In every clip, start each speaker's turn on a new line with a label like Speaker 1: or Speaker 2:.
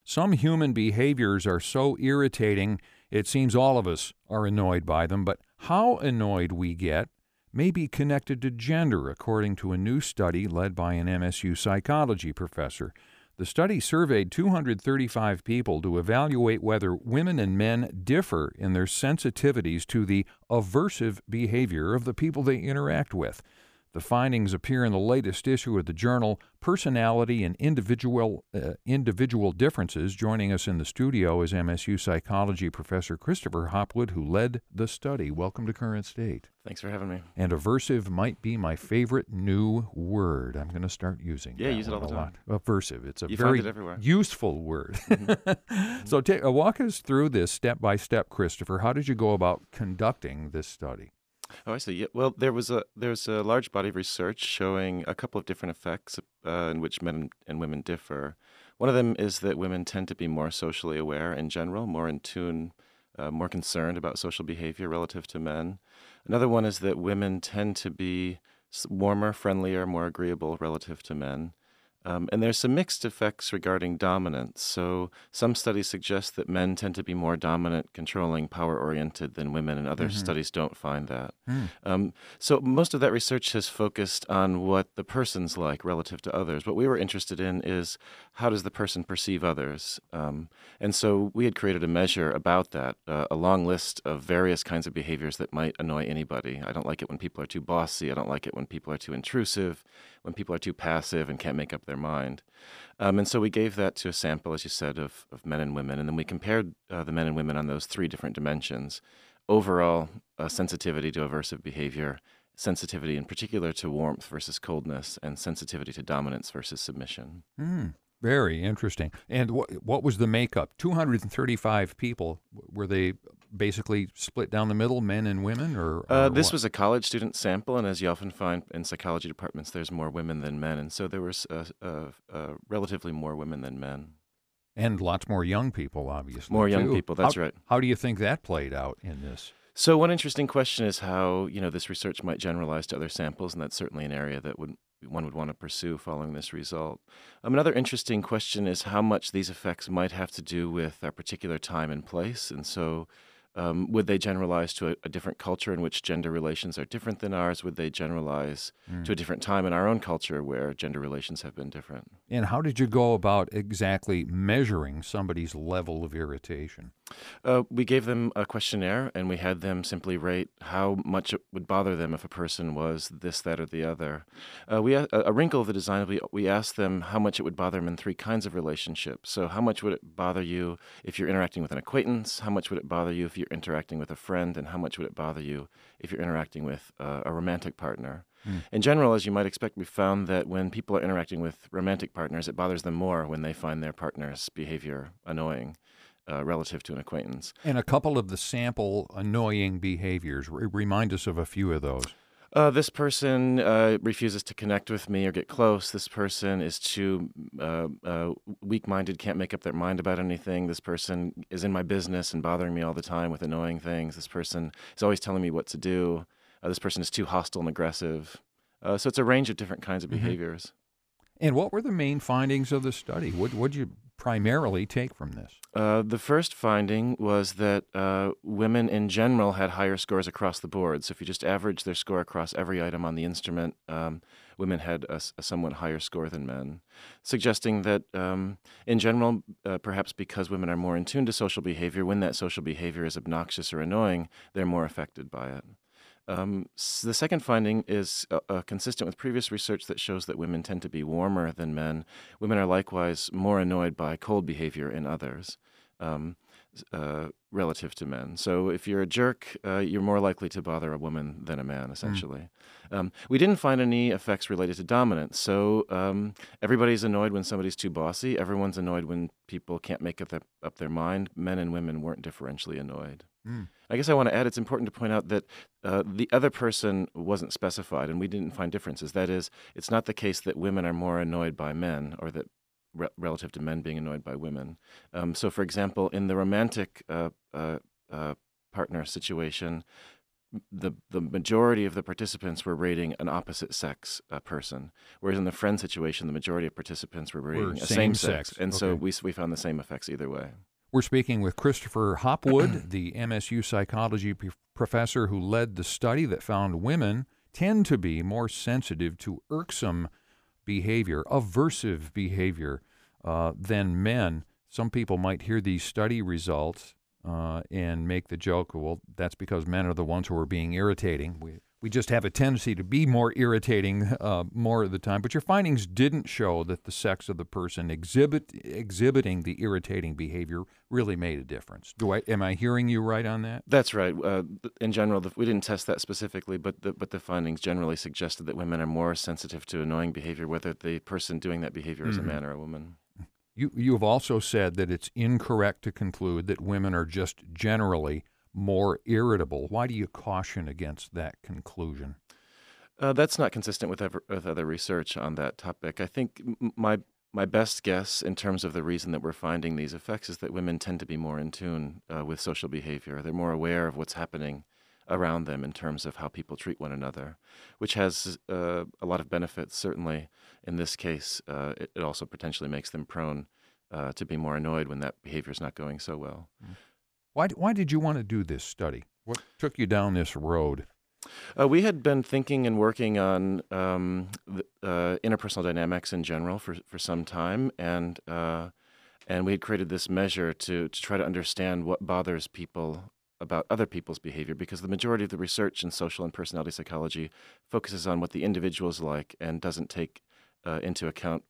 Speaker 1: Some human behaviors are so irritating, it seems all of us are annoyed by them, but how annoyed we get may be connected to gender, according to a new study led by an MSU psychology professor. The study surveyed 235 people to evaluate whether women and men differ in their sensitivities to the aversive behavior of the people they interact with. The findings appear in the latest issue of the journal Personality and Individual Differences. Joining us in the studio is MSU psychology professor Christopher Hopwood, who led the study. Welcome to Current State.
Speaker 2: Thanks for having me.
Speaker 1: And aversive might be my favorite new word. I'm going to start using
Speaker 2: Yeah,
Speaker 1: that
Speaker 2: use it all
Speaker 1: one
Speaker 2: the
Speaker 1: a
Speaker 2: time.
Speaker 1: lot. Aversive. It's a
Speaker 2: You
Speaker 1: very
Speaker 2: find it everywhere.
Speaker 1: useful word. So walk us through this step by step, Christopher. How did you go about conducting this study?
Speaker 2: Oh, I see. Yeah. Well, there's a large body of research showing a couple of different effects in which men and women differ. One of them is that women tend to be more socially aware in general, more in tune, more concerned about social behavior relative to men. Another one is that women tend to be warmer, friendlier, more agreeable relative to men. And there's some mixed effects regarding dominance. So some studies suggest that men tend to be more dominant, controlling, power-oriented than women, and other studies don't find that. So most of that research has focused on what the person's like relative to others. What we were interested in is how does the person perceive others? And so we had created a measure about that, a long list of various kinds of behaviors that might annoy anybody. I don't like it when people are too bossy. I don't like it when people are too intrusive, when people are too passive and can't make up their mind. And so we gave that to a sample, as you said, of men and women, and then we compared the men and women on those three different dimensions. Overall, sensitivity to aversive behavior, sensitivity in particular to warmth versus coldness, and sensitivity to dominance versus submission.
Speaker 1: Very interesting. And what was the makeup? 235 people. Were they basically split down the middle, men and women? Or
Speaker 2: this was a college student sample, and as you often find in psychology departments, there's more women than men, and so there was relatively more women than men.
Speaker 1: And lots more young people, obviously.
Speaker 2: More young
Speaker 1: too.
Speaker 2: people, that's right.
Speaker 1: How do you think that played out in this?
Speaker 2: So one interesting question is how this research might generalize to other samples, and that's certainly an area that one would want to pursue following this result. Another interesting question is how much these effects might have to do with a particular time and place, and so would they generalize to a different culture in which gender relations are different than ours? Would they generalize to a different time in our own culture where gender relations have been different?
Speaker 1: And how did you go about exactly measuring somebody's level of irritation?
Speaker 2: We gave them a questionnaire, and we had them simply rate how much it would bother them if a person was this, that, or the other. A wrinkle of the design, we asked them how much it would bother them in three kinds of relationships. So how much would it bother you if you're interacting with an acquaintance? How much would it bother you if you're interacting with a friend? And how much would it bother you if you're interacting with a romantic partner? In general, as you might expect, we found that when people are interacting with romantic partners, it bothers them more when they find their partner's behavior annoying relative to an acquaintance.
Speaker 1: And a couple of the sample annoying behaviors, remind us of a few of those.
Speaker 2: This person refuses to connect with me or get close. This person is too weak-minded, can't make up their mind about anything. This person is in my business and bothering me all the time with annoying things. This person is always telling me what to do. This person is too hostile and aggressive. So it's a range of different kinds of behaviors.
Speaker 1: And what were the main findings of the study? What did you primarily take from this?
Speaker 2: The first finding was that women in general had higher scores across the board. So if you just average their score across every item on the instrument, women had a somewhat higher score than men, suggesting that in general, perhaps because women are more in tune to social behavior, when that social behavior is obnoxious or annoying, they're more affected by it. The second finding is consistent with previous research that shows that women tend to be warmer than men. Women are likewise more annoyed by cold behavior in others relative to men. So if you're a jerk, you're more likely to bother a woman than a man, essentially. We didn't find any effects related to dominance. So everybody's annoyed when somebody's too bossy. Everyone's annoyed when people can't make up their mind. Men and women weren't differentially annoyed. I guess I want to add, it's important to point out that the other person wasn't specified, and we didn't find differences. That is, it's not the case that women are more annoyed by men, or that relative to men being annoyed by women. So, for example, in the romantic partner situation, the majority of the participants were rating an opposite sex person, whereas in the friend situation, the majority of participants were rating a same sex, and so
Speaker 1: Okay.
Speaker 2: we found the same effects either way.
Speaker 1: We're speaking with Christopher Hopwood, the MSU psychology professor who led the study that found women tend to be more sensitive to irksome behavior, aversive behavior, than men. Some people might hear these study results and make the joke, well, that's because men are the ones who are being irritating. We just have a tendency to be more irritating more of the time. But your findings didn't show that the sex of the person exhibiting the irritating behavior really made a difference. Am I hearing you right on that?
Speaker 2: That's right. In general, we didn't test that specifically, but the findings generally suggested that women are more sensitive to annoying behavior, whether the person doing that behavior is a man or a woman.
Speaker 1: You have also said that it's incorrect to conclude that women are just generally more irritable. Why do you caution against that conclusion?
Speaker 2: That's not consistent with other research on that topic. I think my best guess in terms of the reason that we're finding these effects is that women tend to be more in tune with social behavior. They're more aware of what's happening around them in terms of how people treat one another, which has a lot of benefits. Certainly, in this case, it also potentially makes them prone to be more annoyed when that behavior is not going so well.
Speaker 1: Why did you want to do this study? What took you down this road?
Speaker 2: We had been thinking and working on interpersonal dynamics in general for some time, and we had created this measure to try to understand what bothers people about other people's behavior, because the majority of the research in social and personality psychology focuses on what the individual is like and doesn't take into account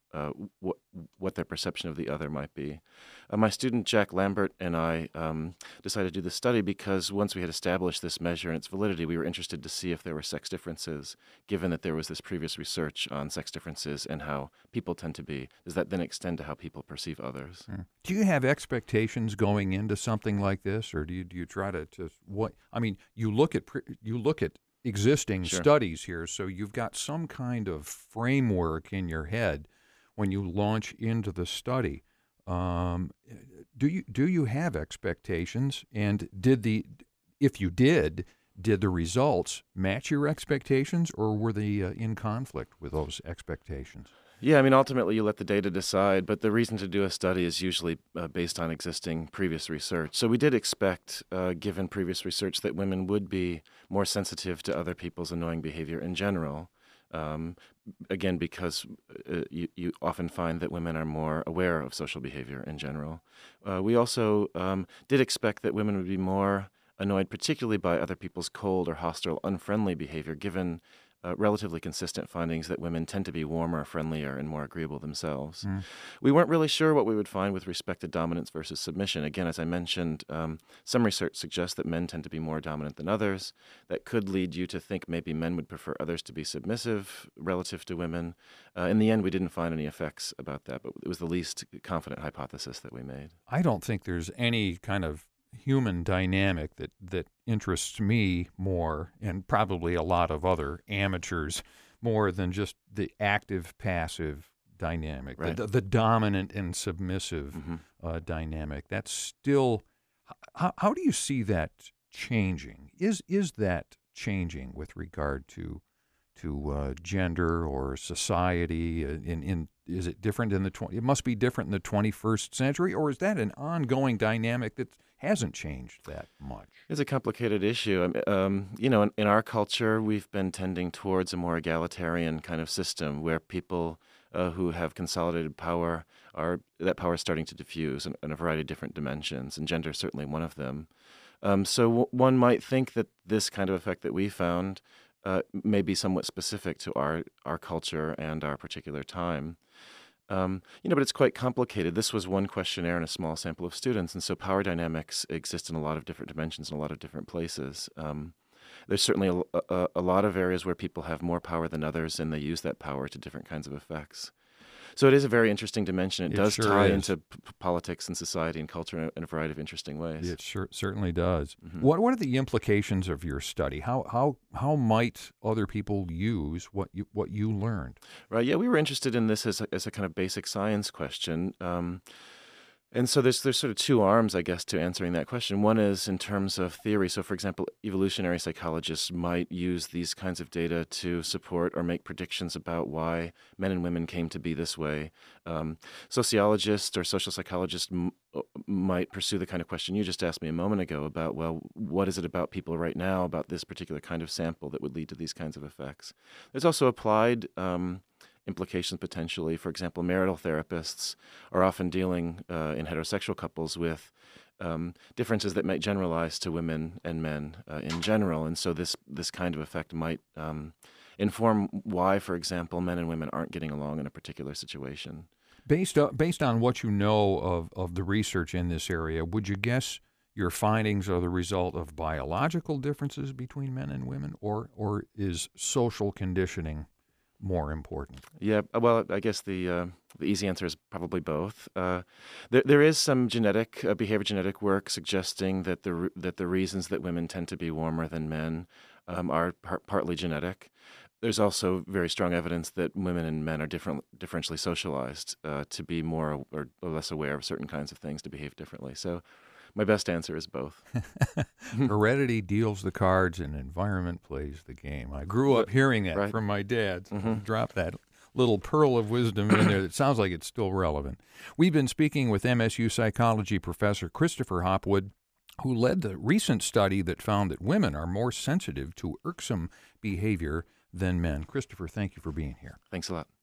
Speaker 2: what their perception of the other might be. My student Jack Lambert and I decided to do this study because once we had established this measure and its validity, we were interested to see if there were sex differences, given that there was this previous research on sex differences and how people tend to be. Does that then extend to how people perceive others?
Speaker 1: Do you have expectations going into something like this, or do you try to what? I mean, you look at existing
Speaker 2: Sure.
Speaker 1: studies here, so you've got some kind of framework in your head when you launch into the study. Do you have expectations, and if you did the results match your expectations, or were they in conflict with those expectations?
Speaker 2: Yeah, I mean, ultimately you let the data decide, but the reason to do a study is usually based on existing previous research. So we did expect, given previous research, that women would be more sensitive to other people's annoying behavior in general. Again, because you often find that women are more aware of social behavior in general. We also did expect that women would be more annoyed, particularly by other people's cold or hostile, unfriendly behavior, given relatively consistent findings that women tend to be warmer, friendlier, and more agreeable themselves. We weren't really sure what we would find with respect to dominance versus submission. Again, as I mentioned, some research suggests that men tend to be more dominant than others. That could lead you to think maybe men would prefer others to be submissive relative to women. In the end, we didn't find any effects about that, but it was the least confident hypothesis that we made.
Speaker 1: I don't think there's any kind of human dynamic that interests me more, and probably a lot of other amateurs, more than just the active-passive dynamic,
Speaker 2: Right.
Speaker 1: the dominant and submissive dynamic. That's still, how do you see that changing? Is that changing with regard to gender or society? Is it different in it must be different in the 21st century, or is that an ongoing dynamic that hasn't changed that much?
Speaker 2: It's a complicated issue. In our culture, we've been tending towards a more egalitarian kind of system where people who have consolidated power that power is starting to diffuse in a variety of different dimensions, and gender is certainly one of them. So one might think that this kind of effect that we found may be somewhat specific to our culture and our particular time. But it's quite complicated. This was one questionnaire in a small sample of students, and so power dynamics exist in a lot of different dimensions in a lot of different places. There's certainly a lot of areas where people have more power than others, and they use that power to different kinds of effects. So it is a very interesting dimension. It does
Speaker 1: sure
Speaker 2: tie
Speaker 1: is.
Speaker 2: into politics and society and culture in a variety of interesting ways.
Speaker 1: It certainly does. What are the implications of your study? How might other people use what you learned?
Speaker 2: Right. Yeah, we were interested in this as a kind of basic science question. And so there's sort of two arms, I guess, to answering that question. One is in terms of theory. So, for example, evolutionary psychologists might use these kinds of data to support or make predictions about why men and women came to be this way. Sociologists or social psychologists might pursue the kind of question you just asked me a moment ago about, well, what is it about people right now, about this particular kind of sample that would lead to these kinds of effects? There's also applied implications potentially. For example, marital therapists are often dealing in heterosexual couples with differences that might generalize to women and men in general. And so this kind of effect might inform why, for example, men and women aren't getting along in a particular situation.
Speaker 1: Based on what you know of the research in this area, would you guess your findings are the result of biological differences between men and women, or is social conditioning more important?
Speaker 2: Yeah, well, I guess the easy answer is probably both. There is some genetic behavior genetic work suggesting that the reasons that women tend to be warmer than men are partly genetic. There's also very strong evidence that women and men are differentially socialized to be more or less aware of certain kinds of things, to behave differently. So my best answer is both.
Speaker 1: Heredity deals the cards and environment plays the game. I grew up hearing that
Speaker 2: Right.
Speaker 1: from my dad. So drop that little pearl of wisdom in there that sounds like it's still relevant. We've been speaking with MSU psychology professor Christopher Hopwood, who led the recent study that found that women are more sensitive to irksome behavior than men. Christopher, thank you for being here.
Speaker 2: Thanks a lot.